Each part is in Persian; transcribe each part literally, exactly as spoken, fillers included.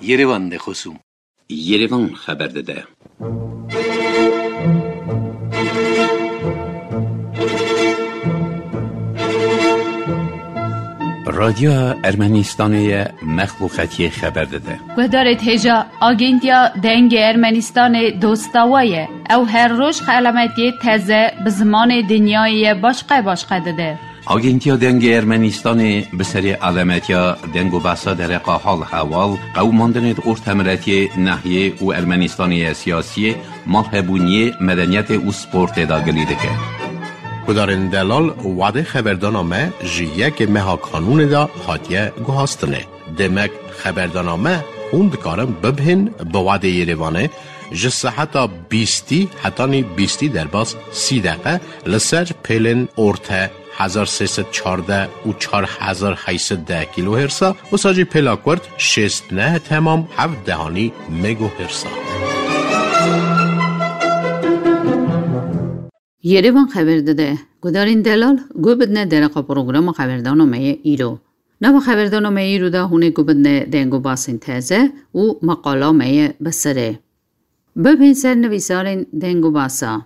Yerevan de خصوم Yerevan خبر داده. رادیو ارمنستان مخلوقاتی خبر داده. گذارت هجا آگنتیا دنگ ارمنستان دوستاویه او هر روز علامتی تازه به زمان دنیای باشقه باشقه داده. آگنتیا دنگ ارمنستان به سری علامتیا دنگ و بحثا در حال حوال قوماندن ارتمرتی ناحیه و ارمنستانی سیاسی مالهبونی مدنیت و سپورت داگلی دکه. کدارن دلال وعده خبردانامه جیه که مها قانون دا حاتیه گوهاستنه. دمک خبردانامه خوند کارم ببهن به وعده یریوانه جسه حتی بیستی حتی نی بیستی در باز سی دقیقه لسر پیلن ارته هزار سیصد چارده و چار هزار هیصد ده کیلو هرسا و ساجی پلاکورد شست نه تمام هفت دهانی مگو هرسا. یریوان خبر داده. گدارین دلال گو بدنه درقا پروگرام خبردانامه ایرو. نو خبردانامه ایرو دا هونه گو بدنه دنگو باسین تازه و مقالامه بسره. ببین سر نویسارین دنگو باسا.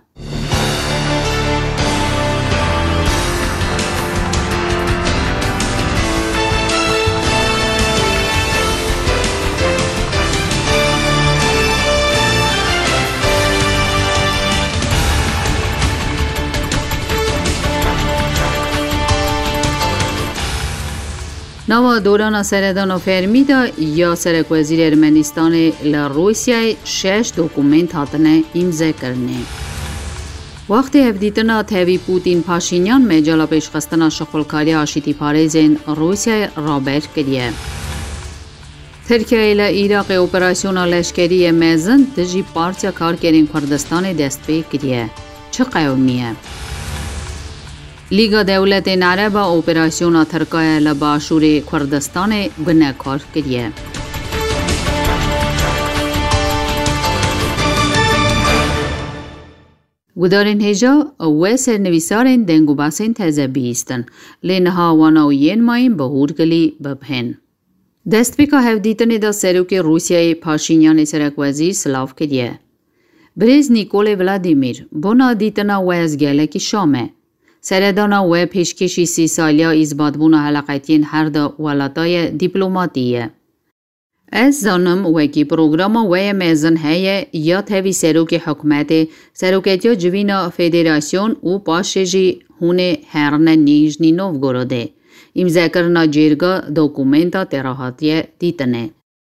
نوا دوران سردان و فرمیدا یا سرک وزیر ارمنستان لروسیای شش دوکومنت هاتنه امضا کرنه. وقتی هفدیتنا تاوی پوتین پاشینیان مجالا پیشخستنا شغلکاری آشتی پارزین روسیای رابر کریه. ترکیه ایلا عراق اپراسیون لشکری مزن تجی پارتیا کارگرین کردستان دست پی کریه. چه قومیه؟ لیگا دولت عرب اپراسیون ترکیه لباشور کردستان گناهکار کریه. گدارین هجا و سرنویسارین دنگو باسین تازه بیستن لینها واناوین ماین بهور گلی ببهن. دست بیکا هفدیتن دا سروک روسیای پاشینیان سرک وزیر سلاف کریه. بریز نیکول ولادیمیر بنا دیتنا و از گلکی شامه. سردانا و پیشکشی سی سالیا ایزبادبون حلقاتین هر دا ولاتای دیپلوماتیه. از زانم وکی پروگرام و میزن هیه یا تاوی سروک حکومت سروکتیا جوینا فدراسیون و پاشجی هونه هرن نیجنی نوگروده. امضا کرنا جرگا دوکومنتا تراحاتیه دیتنه.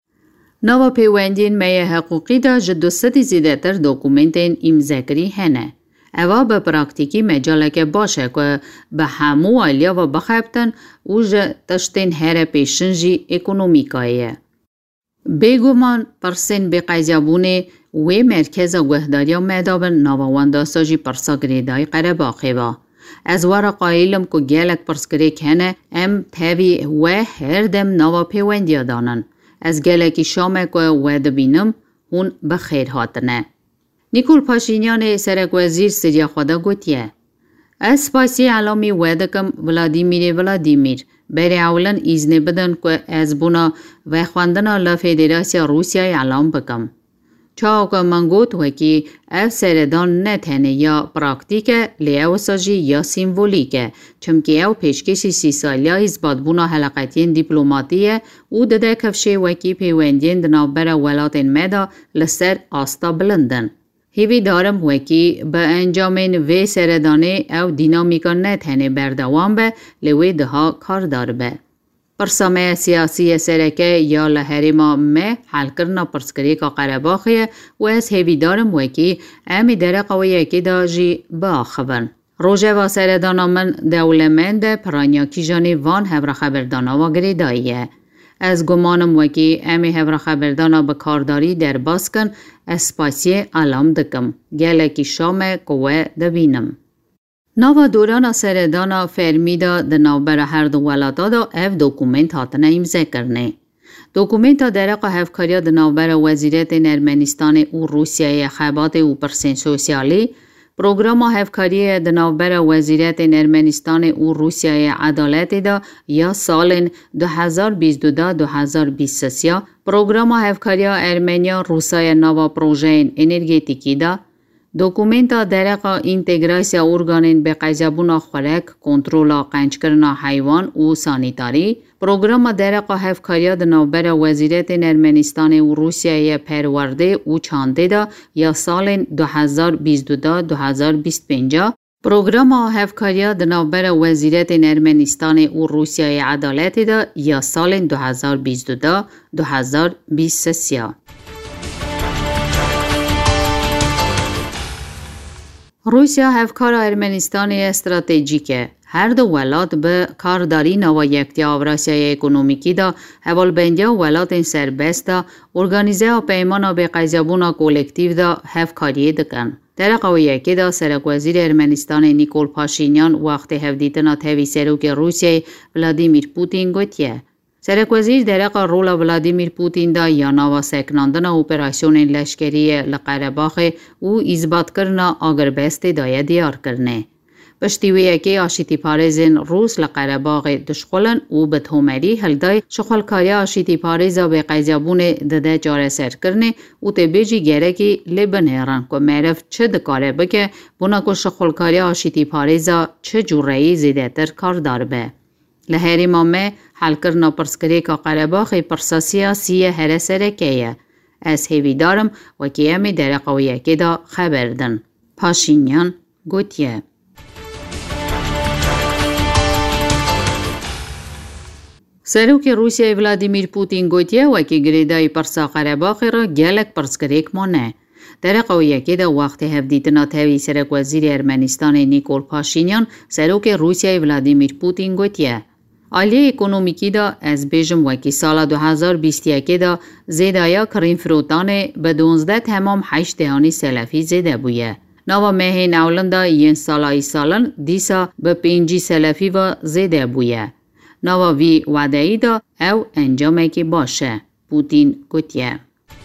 نوا پیوندین میه حقوقی دا جدوستی زیده تر دوکومنتین امضا کری هنه. اوا به پراکتیکی مجاله که باشه که به همو آلیا و بخیبتن او جه تشتین هر پیشنجی اکونومیکایه. بگومان پرسین به قیزیابونه و مرکز گهداریا مدابن نواوانده ساجی پرسا گریدای قرباقی با. از وارا قایلم که گلک پرسکری کنه ام تاوی و هر دم نوا پیوندیا دانن. از گلکی شامه که و دبینم هون بخیر هاتنه. نیکول پاشینیان سرک وزیر سریا خدا گوتیه. از پاسی علامی ویدکم ولادیمیر ولادیمیر بری اولن ایزنی بدن که از بونا و خواندنا لفدراسیا روسیای علام بکم. چاو که من گوت وکی اف سردان نتنه یا پراکتیکه لیو ساجی یا سیمولیکه چمکه او پیشکشی سی سالیا ایزباد بونا حلقاتین دیپلوماتیه او دده کفشه وکی پیوندین دنابر ولاتین مدا لسر آستا بلندن. هیوی دارم وکی به انجامین وی سردانه او دینامیکا نتنه بردوام به لوی دها کار دار به. پرسامه سیاسی سرکه یا لحریما مه حل کرنا پرسکری که قرباخیه و از هیوی دارم وکی امی در قویه که دا جی با خبرن. روژه و سردانا من دولمند پرانیا کی جانی وان هبر خبردانا و گریداییه. از گمانم وکی امی هبر خبردانا به کارداری در باسکن اسپاسی علام دکم. گلکی شام قوه دبینم. نوا دوران سردانا فرمیدا دنابر هر دو ولاتا دا اف دوکومنت هاتنه امضا کرنه. دوکومنت درق هفکاریا دنابر وزیرت ارمنستان و روسیای خبات و پرسین سوسیالی پروگرام هفکاری دناوبر وزیرت ارمنستان و روسیای عدالت دا یا سال دو هزار و بیست و دو دو هزار و بیست و سه پروگرام هفکاری ارمنیا روسای نوا پروژه انرژتیکی دا دوکومنتا درقا اینتگراسیا ارگانین به قیزبون خوراک، کنترل قنچ کردن حیوان و سانیتاری، پروگرام درقا هفکاری دناوبر وزیرت ارمنستان و روسیای پرورده و چانده دا یا سال دو هزار و بیست و دو دو هزار و بیست و پنج پروگرام هفکاری دناوبر وزیرت ارمنستان و روسیای عدالت دا یا سال دو هزار و بیست و دو دو هزار و بیست و سه روسیا هفکار ارمنستان استراتژیکه هر دو ولات به کارداری نوا یکتی آوراسیای اکونومیکی دا هوالبندیا ولات سربست دا ارگانیزه پیمان به قیزبون کولکتیو دا هفکاری دکن. در قویه که دا سرک وزیر ارمنستان نیکول پاشینیان وقت هفدیتنا تاوی سروک روسیای ولادیمیر پوتین گوتیه. سرک وزیر درقا رول ولادیمیر پوتین دا یا نوا سکناندن اپراسیون لشکری لقرباخ و ایزبات کرنا آگربست دایه دیار کرنه. پشتیویه که آشیتی پارزین روس لقرباغ دشخولن و به تومری هلدای شخولکاری آشیتی پارزا به قیزابون دده جاره سر کرنه و تبیجی گره که لبنیران که معرف چه دکاره بکه بنا که شخولکاری آشیتی پارزا چه جورهی زیده تر کار دار به. لحری مامه حل کرنا پرسکری که قرباغ پرساسیا سیه هره سره که از هیوی دارم و که امی در قویه که دا خبردن. پاشینیان گوتیه. سروک روسیای ولادیمیر پوتین گوتیه و که گریدای پرسا قرباغ را گلک پرسکریک مانه. در قویه که دا وقت هفدیتنا تاوی سرک وزیر ارمنستان نیکول پاشینیان سروک روسیای ولادیمیر پوتین گوتیه. عالیه اکونومیکی دا از بیجم و که سال دو هزار و بیست و یک دا زیدایا کرین فروتان به دونزده تمام هشت دهانی سلفی زیده بویه. نوا مهی نولندا ین سالای سالن دیسا به پینجی سلفی و زیده بویه. نوا وی وعده دا او انجامه که باشه. پوتین گوتیه.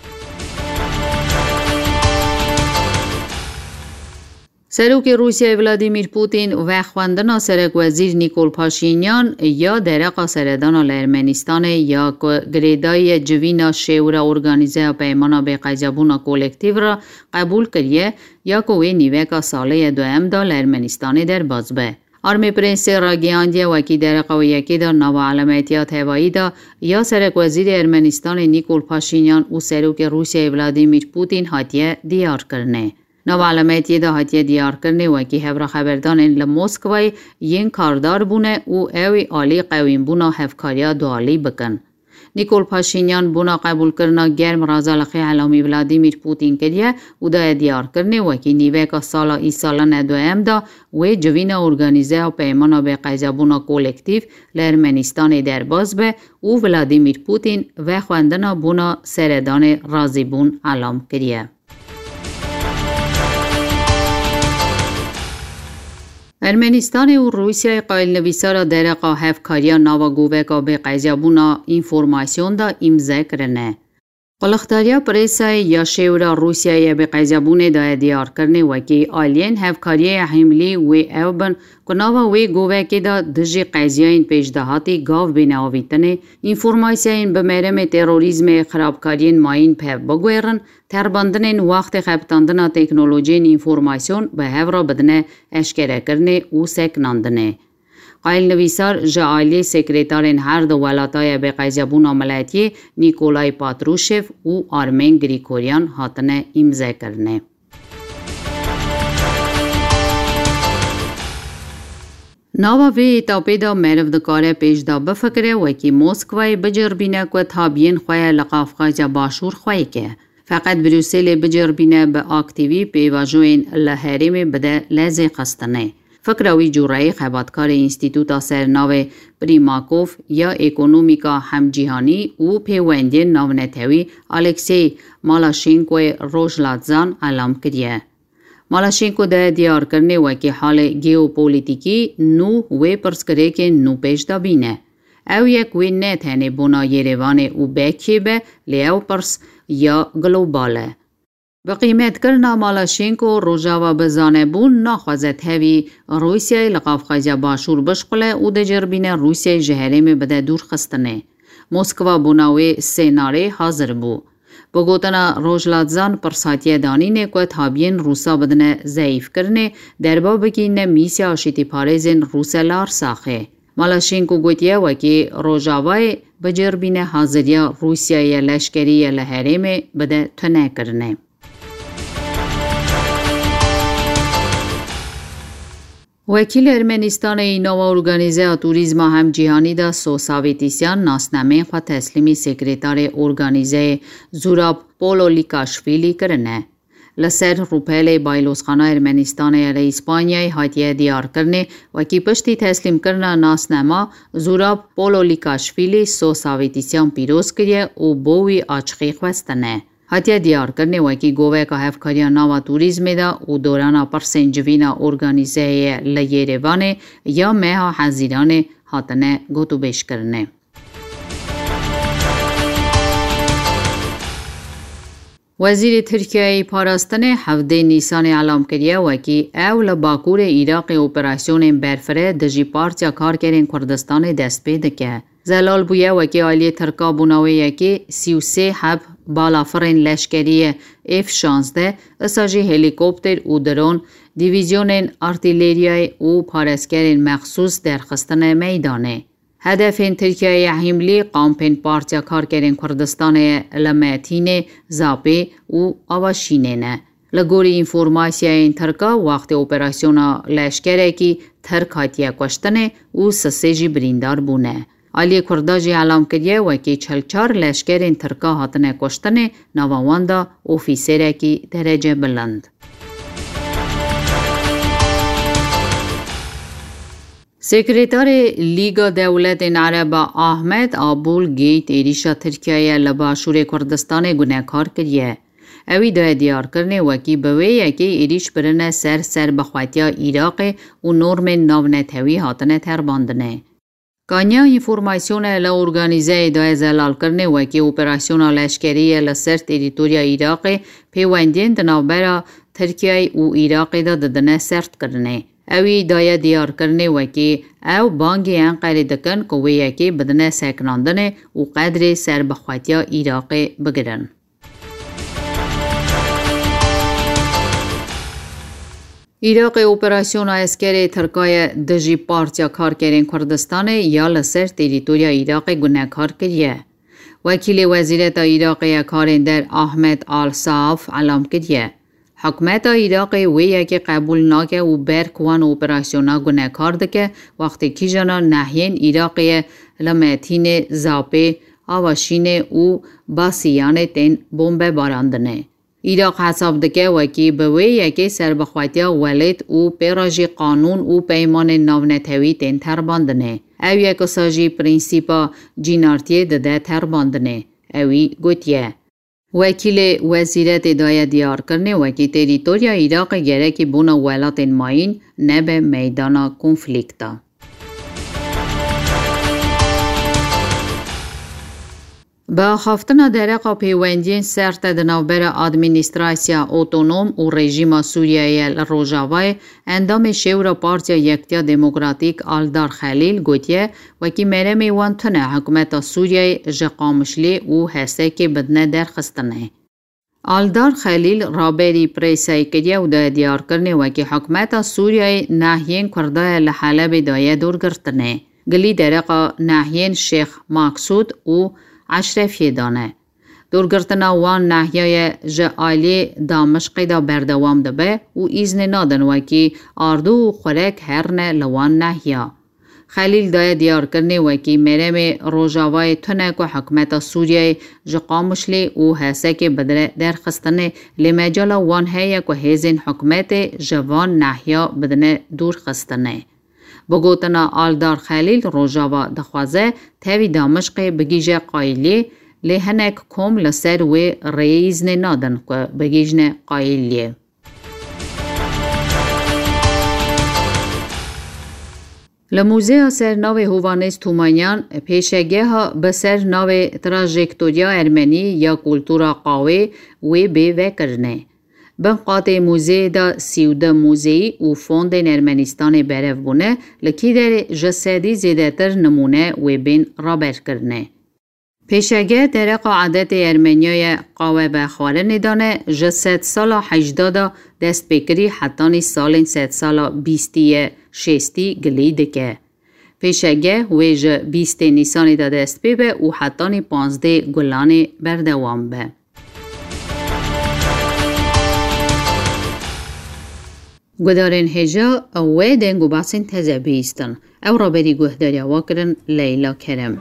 سروک روسیای ولادیمیر پوتین و خواندن سرک وزیر نیکول پاشینیان یا درقا سردان ارمنستان یا گریدای جوینا شیورا ارگانیزه پیمانا به قیزابون کولکتیو را قبول کریه یا کوی نیوکا ساله دوام دا ارمنستان در بازبه. آرمی پرنس راگیاندیه وکی درقا و یکی در نوا علامتیات هوایی دا یا سرک وزیر ارمنستان نیکول پاشینیان و سروک روسیای ولادیمیر پوتین هاتیه دیار کرنه. نو علامتی دا هاتیه دیار کرنه و که هفرا خبردان این لموسکوی ین کاردار بونه و اوی آلی قویم بونا هفکاریا دوالی بکن. نیکول پاشینیان بونا قبول کرنا گرم رازالقی علامی ولادیمیر پوتین کریه و دا دیار کرنه و که نیوه که سالا ای سالان دوام دا و جوین ارگانیزه و پیمانا به قیزابونا کولکتیو لرمنستان در باز به و ولادیمیر پوتین و خواندنا بونا سردان رازی بون علام کریه. ارمنستان و روسیای قایل نویسا درقا هفکاریا ناوا گووکا به قیزابونا اینفورماسیون دا امضا کرنه. قلختاریا پریسای یا شیورا روسیای به قیزابون دا دیار کرنه و که آلین هفکاری حملی و اوبن کناوا و گووکی دا دجی قیزیاین پیشدهاتی گاو بیناویتنه اینفورماسیون به مرم تروریزم خرابکارین ماین پیو بگویرن ترباندن وقت خبتاندن تکنولوژی اینفورماسیون به هفرا بدنه اشکره کرنه و سکناندنه. قایل نویسار جعالی سکریتارین هر دو ولاتای به قیزابون عملیاتی نیکولای پاتروشف و آرمین گریکوریان هاتنه امضا کرنه. ناوا وی تاپیدا مرف دکاره پیش دا بفکره و که موسکوای بجربینه که تابین خواه لقافقاجا باشور خواه که. فقط بروسیل بجربینه به آکتیوی پیواجوین لحریم بده لازی قستنه. فکروی جورایی خباتکار انستیتوتا سرناو پریماکوف یا اکونومیکا همجیهانی و پیوندی ناونتوی الکسی مالاشینکو روشلاتزان علام کریه. مالاشینکو ده دیار کرنه و که حال گیوپولیتیکی نو و پرسکره که نو پیش دا بینه. او یک وی نه تنه بنا یریوان او بکی به لیو پرس یا گلوباله. به قیمت کرنا مالاشینکو روژاوا بزانه بون ناخوازت هوی روسیای لقاف خیزیا باشور بشقله او ده جربین روسیای جهریم بده دور خستنه. موسکوا بوناوی سیناره حاضر بو. بگوتنا روژلاتزان پر ساتیه دانینه که تابین روسا بدنه ضعیف کرنه دربا بگینه میسیا آشیتی پارزین روسلار ساخه. مالاشینکو گوتیه وکی روژاوای بجربین حاضریا روسیای لشکری لحریم بده تنه کرنه. وکیل ارمنستان نوا ارگانیزه توریسم هم جهانی دا سوساویتیسیان ناسنامه خوا تسلیمی سکرتار ارگانیزه زوراب پولولیکاشویلی کرنه. لسر روپیل بایلوسخانه ارمنستان ال اسپانیای هاتیه دیار کرنه وکی پشتی تسلیم کرنا ناسنامه زوراب پولولیکاشویلی سوساویتیسیان پیروز کریه و بوی آچخی خوستنه. هاتیه دیار کرنه وکی گوه که هفکاریا نوا توریسم دا و دورانا پرسنجوینا ارگانیزه لیریوانه یا مها حزیرانه هاتنه گوتو بیش کرنه. وزیر ترکیه پاراستن هفده نیسان اعلام کریه وکی اول باکور عراق اپراسیون برفره دجی پارتیا کارگرین کردستان دست پیدا که. زلال بویه وکی آلی ترکا بوناوی یکی سی و سه حب بالافرین لشکری اف شانزده اساجی هلیکوپتر و درون دیویزیون ارتیلریای و پارسکرین مخصوص در خستن میدانه. هدف ترکیه حملی قامپین پارتیا کارگرین کردستان لمتین زاپی و آواشینه نه. لگوری اینفورماسیا این ترکا وقت اپراسیون لشکره کی ترک هاتیه کشتنه و سسیجی بریندار بونه. آلی کرداجی اعلام کریه وکی چلچار لشکرین ترکا هاتنه کشتنه نواواندا اوفیسره کی درجه بلند. سکرتار لیگ دولت عرب احمد آبول گیت ایریشا ترکیه لباشور کردستان گناهکار کریه. اوی دای دیار کرنه وکی بوی یکی ایریش برنه سر سر بخواتیا عراق و نورم ناونتوی هاتنه ترباندنه. کانیا اینفورماسیون ل ارگانیزه دای زلال کرنه وکی اپراسیون لشکری لسر تریتوریا عراق پیوندین دنابرا ترکیه و عراق دا ددنه سرد کرنه. اوی دای دیار کرنه وکی او بانگی انقره دکن کوی یکی بدنه سکناندنه و قدر سر بخواتیا عراق بگرن. عراق اپراسیون اسکری ترکای دجی پارتیا کارگرین کردستان یا لسر تریتوریا عراق گناهکار کریه. وکیل وزارت عراق کارندر احمد آل صاف علام کریه. حکومت عراق وی که قبول ناکه و برکوان اپراسیونا گناهکار دکه وقتی که جانا نحین عراق لمتین زاپه آواشین و باسیان تین بمب باراندنه. عراق حساب دکه وکی بوی یکی سربخواتیا ولید و پیراجی قانون و پیمان ناونتوی تین ترباندنه. او یک ساجی پرینسیپا جینارتیه دده ترباندنه. اوی گوتیه. وکیل وزارت دای دیار کرنه وکی تریتوریا عراق گره که بونا ولات ماین نبه میدان کنفلیکتا. با خفتن درقا پیوندین سرت دنابر ادمینستراسیا اوتونوم و رژیم سوریای روژاوای اندام شورا پارتیا یکتیا دموکراتیک آلدار خلیل گوتیه وکی مرمی وان تنه حکومت سوریای جقامشلی و حسه که بدنه درخستنه. آلدار خلیل رابری پریسای کریه و دای دیار کرنه وکی حکومت سوریای ناحیین کرده لحلب دای دور گرتنه. گلی درقا ناحیین شیخ مقصود و اشرفی دانه. دورگرتنا وان ناحیه جعالی دامشقی دا بردوام دبه و ایزن نادن وکی آردو و خورک هرنه لوان ناحیه. خلیل دای دیار کرنه وکی مرم روژاوای تنک و حکمت سوریه جقامشلی و حسه که بدره درخستنه لمجال وان هیه که هیزن حکمت جوان ناحیه بدنه دور خستنه. بگوتنا آلدار خلیل روژاوا دخوازه تاوی دامشق بگیجه قایلی لهنک کم لسر و ریزن نادن که بگیجن قایلیه. لموزه سر ناو هوانس تومانیان پیشگه ها بسر ناو تراجکتوریا ارمنی یا کلتورا قاوه و بی وکرنه. بنقاطه موزه دا سیوده موزهی و فوندین ارمنستان برف بونه لکی در جسدی زیده تر نمونه و بین رابر کرنه. پیشگه در قاعدت ارمنیای قوه بخواره ندانه جسد سالا هجده دست بکری حتانی سالین ست سالا بیستی شستی گلیده که. پیشگه ویج بیست نیسانی دا دست بیبه و حتانی پانزده گلانی بردوام به. گدارین هجا اوه دنگو باسین تزه بیستن. او را بری گهداری واکرن لیلا کرم.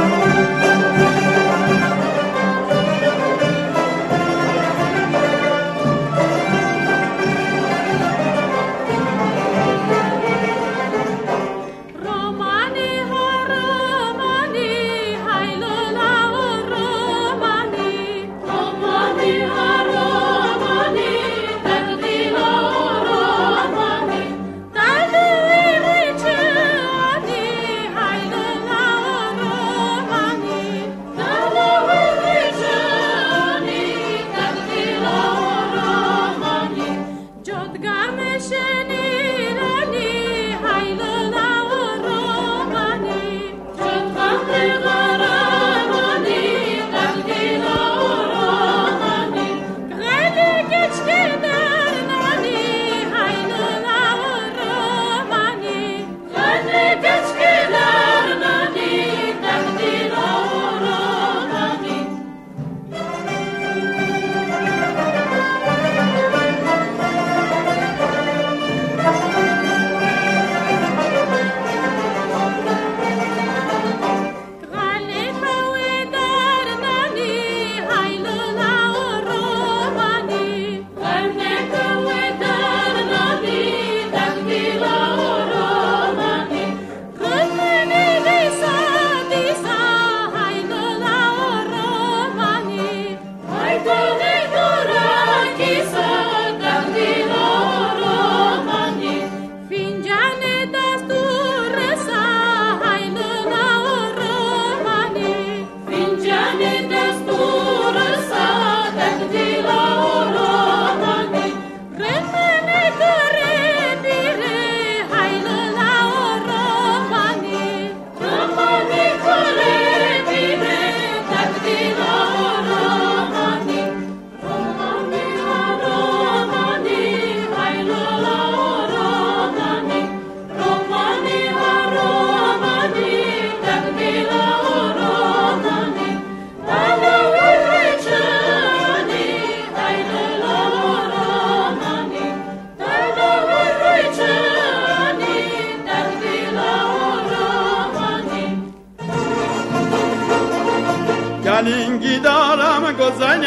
گلینگی دارم گزین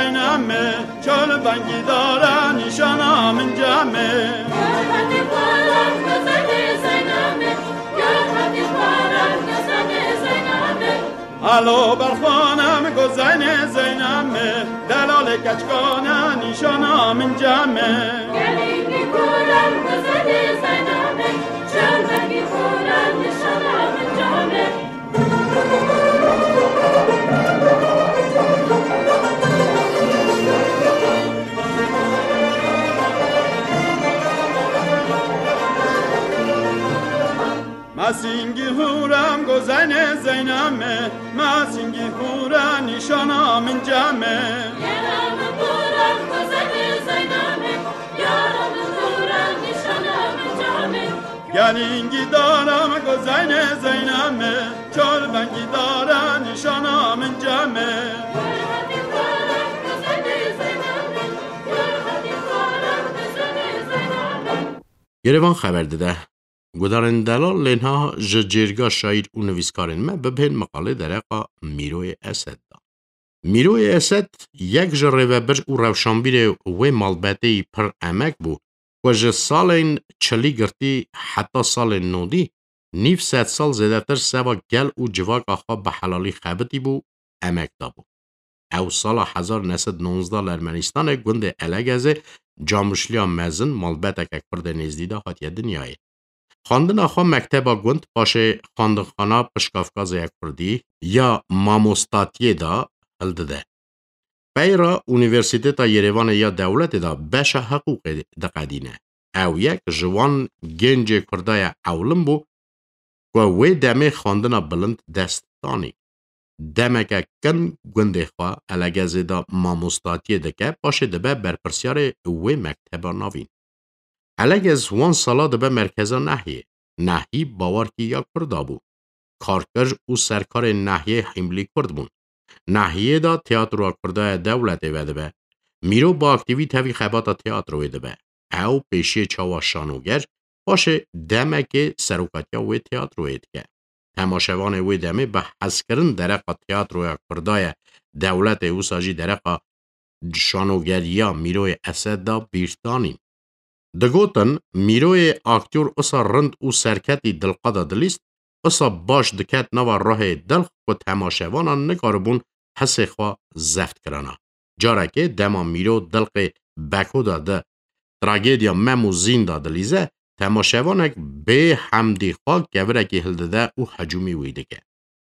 زینمه چال بنگی دارم نشانم جمه گرهتی پارم گزین زینمه گرهتی پارم گزین زینمه الو برخانم گزین زینمه دلال کچکانم نشانم جمه گلینگی پارم گزین زینمه چال بنگی پارم نشانم جمه مسینگی هورم گزین زینمه مسینگی هورم نشانم جمه یارم پورم گزین زینمه یارم پورم نشانم جمه گلینگی دارم گزین زینمه چال بنگی دارم نشانم جمه گرهتی پارم گزین زینمه گرهتی پارم گزین زینمه یروان خبر داده گودارن دلال لنها جرگا شایر و نویسکارن ما ببین مقاله درقا میروی اسد دا. میروی اسد یک جره و بر و روشنبیر و مالباتی پر امک بو و جه سالین چلی گرتی حتی سال نودی نیف ست سال زیده تر سوا گل و جواک آخوا به حلالی خبتی بو امک دا بو. او سال هزار و نهصد و نوزده لرمنستان گنده الگزه جامشلیا مزن مالباتک اکبر نزدی دا حتیه دنیای. خواندن آخوا مکتبا گوند باشه خواندنخانه پشکافکاز یک کردی یا ماموستاتیه دا هلده ده. پیرا اونیورسیتتا یریوان یا دولت دا بش حقوق دقدینه. او یک جوان گنج کردای اولم بو و وی دمه خواندن بلند دست دانی. دمه که کن گنده خواه الگزه دا ماموستاتی دکه باشه دبه برپرسیار وی مکتبا ناوین. الگز وان سالا دبه مرکزا نحیه. نحی باور کی یا کردا بو. کارکرج او سرکار نحیه حملی کرد بون. نحیه دا تیاترو کردای دولت ویده به. میرو با اکتیویت هوی خباتا تیاترو ویده به. او پیشی چاوا شانوگر باشه دمه که سروکاتیا وی تیاترو وید که. تماشوان وی دمه به حس کرن درقا تیاترو کردای دولت او ساجی درقا شانوگریا میروی اسد دا بیرتانین. دگوتن میروی اکتور اصا رند او سرکتی دلقادا دلیست اصا باش دکت نوا راه دلخ و تماشوانا نکاربون حس خواه زفت کرانا. جاره که دما میرو دلق بکو داده تراگیدیا ممو زین دادلیزه تماشوانک به حمدی خواه گوره که هلده او حجومی ویده که.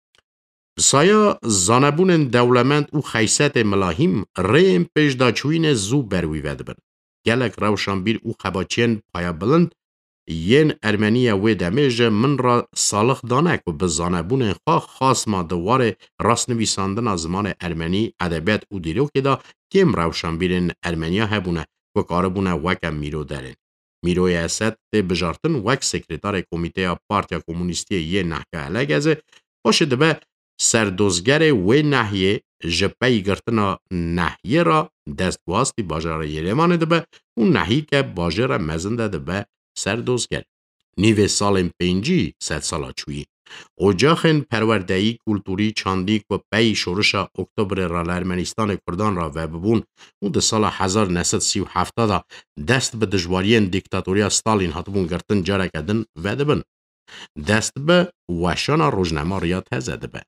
بسایا زانبون دولمند او خیست ملاهیم ریم پیش دا چوین زو بروی وید بن. گلک روشنبیر او خباچین پایا بلند ین ارمنی وی دمیج من را سالخ دانک و به زانبون خواه خاص ما دوار راست نویساندن از زمان ارمنی ادبیات او دیرو که دا کم روشنبیرین ارمنیا هبونه و کاربونه وکم میرو دارین. میروی اسد تی بجارتن وک سکرتار کمیته پارتیا کمونیستی یه نحکه علگزه باشه دبه سردوزگر وی نحیه جپی گرتنا نحیه را دستگواستی باجار یریمان دبه اون نحیه که باجار مزنده دبه سردوزگر. نیوه سال پنجی ست سالا چویی. اجاخن پروردهی کلتوری چاندیک و پی شورشا اکتبر را ارمنستان کردان را و ببون او ده سال هزار و نهصد و سی و هفت دا دست به دجوارین دیکتاتوری استالین هاتبون گرتن جاره کدن و دبن. دست به وشانا روزنامه ریا تزه دبه.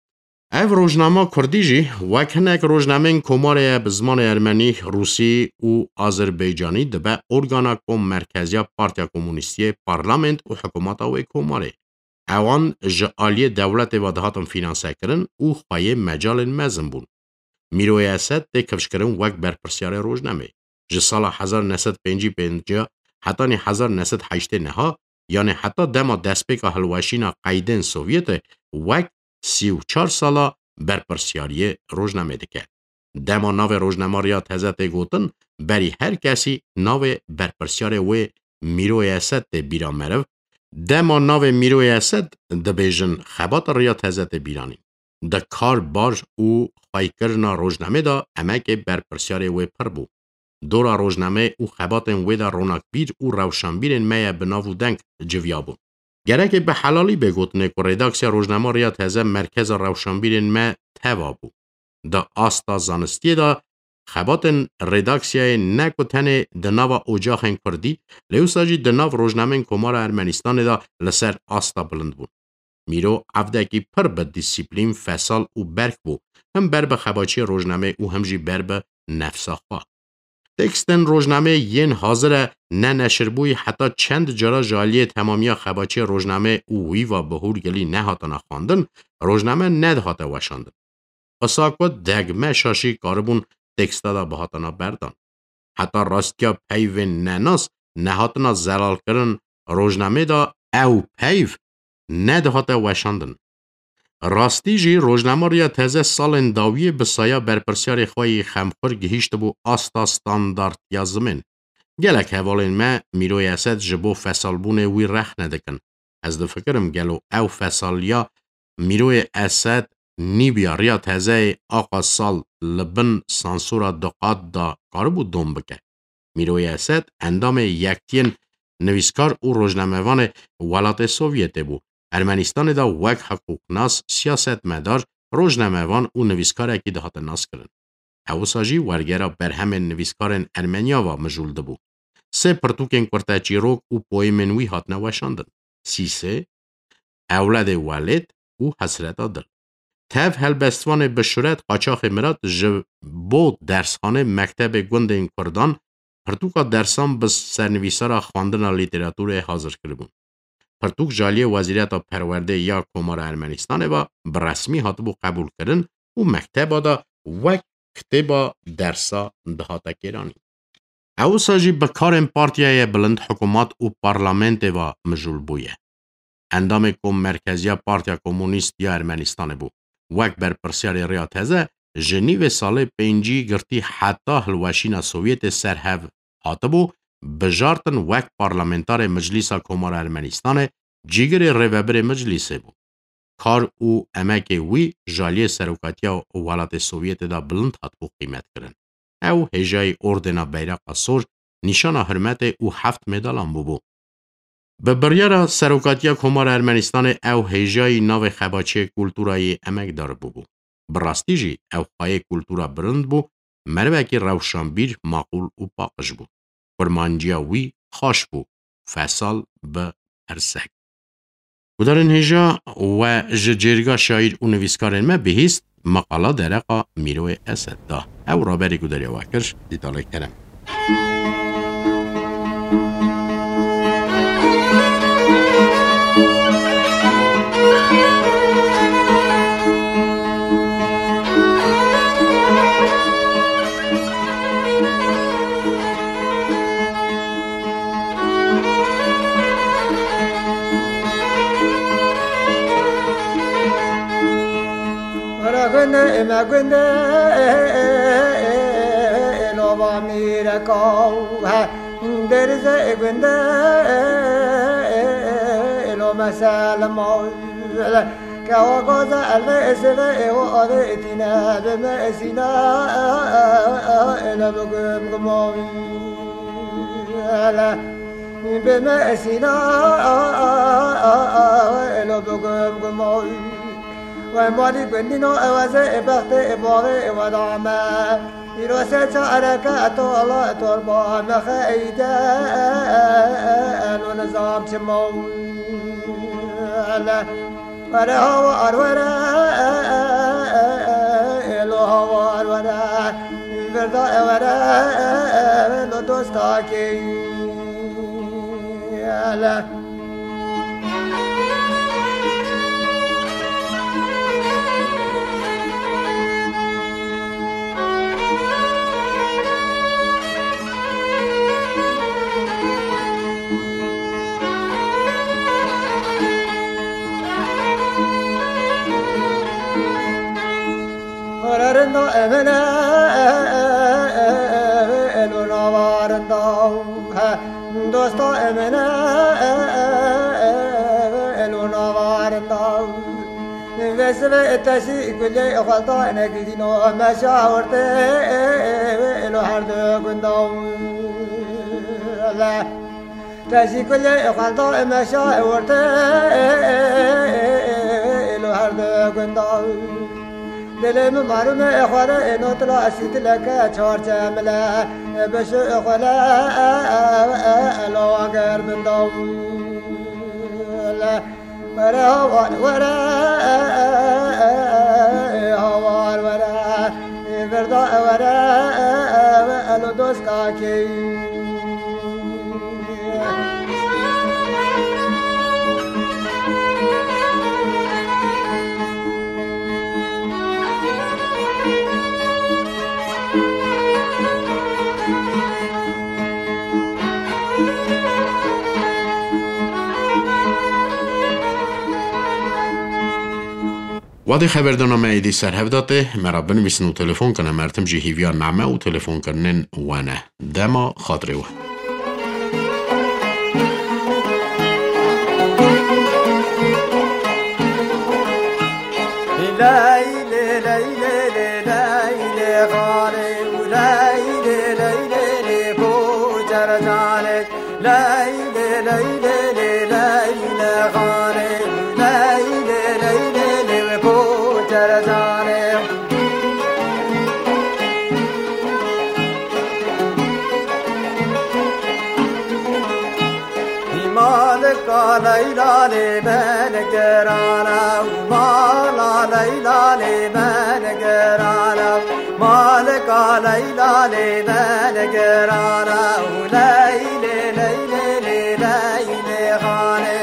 او روزنامه کردی جی وکنک روزنامه کماره بزمان ارمنی، روسی و آذربایجانی دبه ارگانا کم مرکزی پارتیا کمونیستی پارلمنت و حکومت و کماره. اوان جعالی دولت و دهاتم فینانسه کرن او خواهی مجال مزن بون. میروی اسد ده کفش کرن وک برپرسیار روزنامه. جه سال هزار و نهصد و پنجاه و پنج حتی نی هزار و نهصد و هشت نه یعنی حتی دما دستپیک هلوشینا قیدن سوویت وک سی و چار سالا برپرسیاری روزنامه دکه. دما ناو روزنامه ریا تزت گوتن بری هر کسی ناو برپرسیار و میروی اسد ده بیران مرو دما ناو میروی اسد ده بیجن خبات ریا تزت بیرانی. ده کار باج او خواهی کرنا روزنامه دا امک برپرسیار و پر بو. دورا روزنامه او خبات و دا روناک بیر او روشنبیر میه بناو دنگ جویا بو. گرک به حلالی بگوتنه که رداکسی روزنامه ریا تزه مرکز روشنبیر ما توا بو. دا آستا زانستی دا خبات رداکسی نکتن دناو اوجاخن کردی لیوساجی دناو روزنامه کمار ارمنستان دا لسر آستا بلند بو. میرو افدکی پر به دیسیپلین فصل و برک بو هم بر به خباچی روزنامه او همجی بر به نفساخوا. تکستن روزنامه ین حاضر نه نشر بوی حتی چند جرا جالی تمامی خباچی روزنامه اوی و بهور گلی نه هاتنا خواندن روزنامه ند هاته وشاندن. اساکو دگمه شاشی کاربون تکستا دا بهاتنا بردان. حتی راستیا پیو نناس نه هاتنا زلال کرن روزنامه دا او پیو ند هاته وشاندن. راستی جی روزنامه ریا تازه سال داویه بسایا برپرسیار خواهی خمخور گهیشت بو آستا ستاندارد یازمین. گلک حوالین ما میروی اسد جبو فصل بونه وی رخ ندکن. از دو فکرم گلو او فصل یا میروی اسد نیبیا ریا تازه آقا سال لبن سانسورا دقات دا کاربو دوم بکه. میروی اسد اندام یکتین نویسکار او روزنامه‌وان ولایت سوویت بو. ارمنستان دا وک حقوق ناس سیاست مدار روزنامه‌وان او نویسکار اکی دهات ناس کرن. او ساجی ورگرا برهم نویسکارن ارمنیا و مجول دبو. سه پرتوکن کرتاچی روک او پویمنوی هات نوشاندن. سی سه اولاد والد او حسرت دل. تف هلبستوان بشورت قاچاق مرات جبو درسخانه مکتب گوندن کردان پرتوکا درسان بس سرنویسارا خواندن لیتراتور حاضر کربون. پرتوک جالی وزیرت پرورده یا کمار ارمنستان با برسمی هاتبو قبول کردن و مکتب دا وک کتبا درسا دهاتا کرانی. او ساجی بکارن پارتیای بلند حکومت و پارلمنت و مجول بویه. اندام کم مرکزی پارتیا کمونیست یا ارمنستان بو. وک بر پرسیار ریا تزه جنیو سال پنجی گرتی حتی هلوشین سوویت سرهو هاتبو بجارتن وک پارلمنتار مجلسا کمار ارمنستان جیگر ریوبر مجلسه بو. کار او امک وی جالی سروکاتیا و ولات سوویت دا بلند هات بو قیمت کرن. او هجای اردنا بیرق سرخ نشان حرمت او هفت مدالان بو بو. به بریار سروکاتیا کمار ارمنستان او هجای ناو خباچه کلتورای امک دار بو بو. براستی جی او خواهی کلتورا برند بو مروکی روشنبیر معقول و پاقش بو. فرمانجیا وی خاش بو فصل به هرسک. و در این هجا و جرگا شایر و نویسکارن ما بهیست مقاله درقا میروی اسد دا. او را بری گداری واکرش دیتاله کرم. Gönde eme gönde elova mire kav derze gönde elo mesel mav kav gaza alve esve evo adetina beme esina elo bugüm gmav ala beme esina elo bugüm gmav ومالي بندينو أوزي بختي باري ودعما يروسي شعركات الله تربا مخيدا ونظام شمو ورها وأرورا إلوها وأرورا فردا أورا لو دوستاكي Varanda emene eluna varanda dosta emene eluna varanda vesve etasi kulle khalta enegidino mashaurte elo hardo gundam la tasi kulle khalta mashaurte elo hardo gundam دلم معلومه اخوانه نطلع اسيت لك چهار جمله بش اخوانه لو اگر من دو ورا ورا ورا هوار ورا بردا ورا الو دوستاكي وادی خبردارنامه ایدی سرهفداته مرا بنویسن و تلفن کنه مرتم جی هیویان نعمه و تلفن کنن وانه دما خاطره و لیلی لیلی لیلی خاله و لیلی لیلی کوچر جانه لیلی لیلی لیلی خاله لیلی لیلی کوچر جانه مالکا لیلا لی من گرانا مالا لیلا لی من گرانا مالکا لیلا لی من گرانا لیلی لیلی لیلی خانه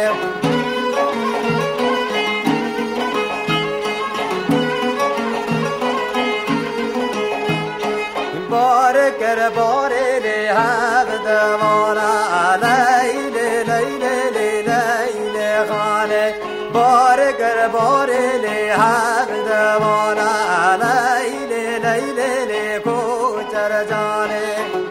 بارگر باری هفت والا لیلی لیلی لیلی خانه بارگر باری هفت والا لیلی لیلی کوچر جانه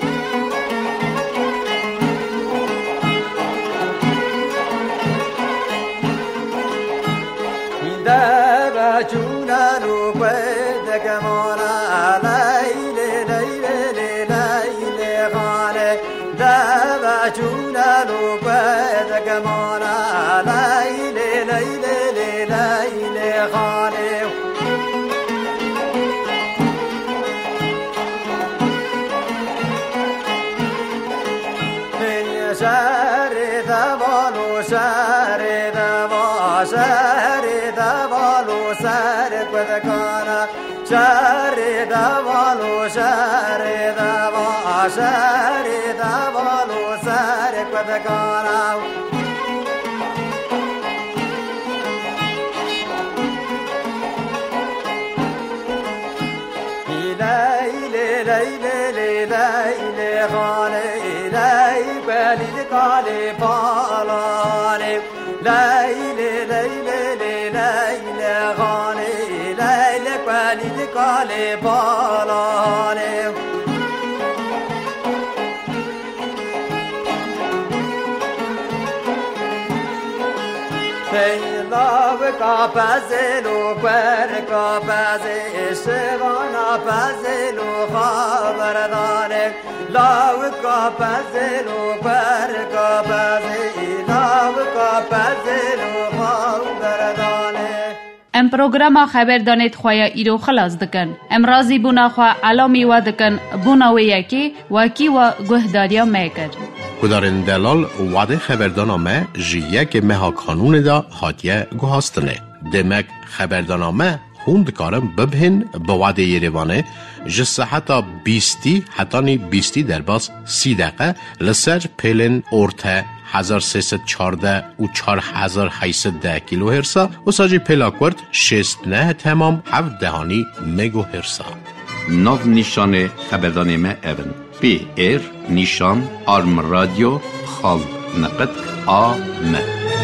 دبا جونا رو بده گمانا لیلی لیلی لیلی خانه دبا جونا رو بده گمانا لیلی لیلی لیلی خانه من شهر دوالو شهر دوا شهر دوالو سر بدکانا شهر دوالو شهر دوا شهر دوالو سر بدکانا لیلی لیلی لیلی خانه لیلی بلی کالی پالانه لیلی لیلی لیلی خانه لیلی بلی کالی پالانه لاو کا پزلو پر کا پز شوانا پزلو خبردانه لاو کا پزلو پر کا پز لاو کا پزلو خبردانه ام پروگراما خبر دانید خواه ایرو خلاص دکن ام رازی بونا خواه علامی و دکن بونا و یکی وکی و گهداریا میکر کدارن دلال وعده خبردانامه جیه که مها کانون دا هاتیه گوهاستنه دمک خبردانامه خوند کارم ببهن به وعده یریوانه جسه حتی بیستی حتی نی بیستی در باز سی دقیقه لسر پیلن ارته هزار سیصد چارده و چار هزار هیصد ده کیلو هرسا و ساجی پیلاکورد شست نه تمام هفت دهانی مگو هرسا ناو نیشان خبردانامه اون پی ایر نیشان آرم رادیو خال نقد آ م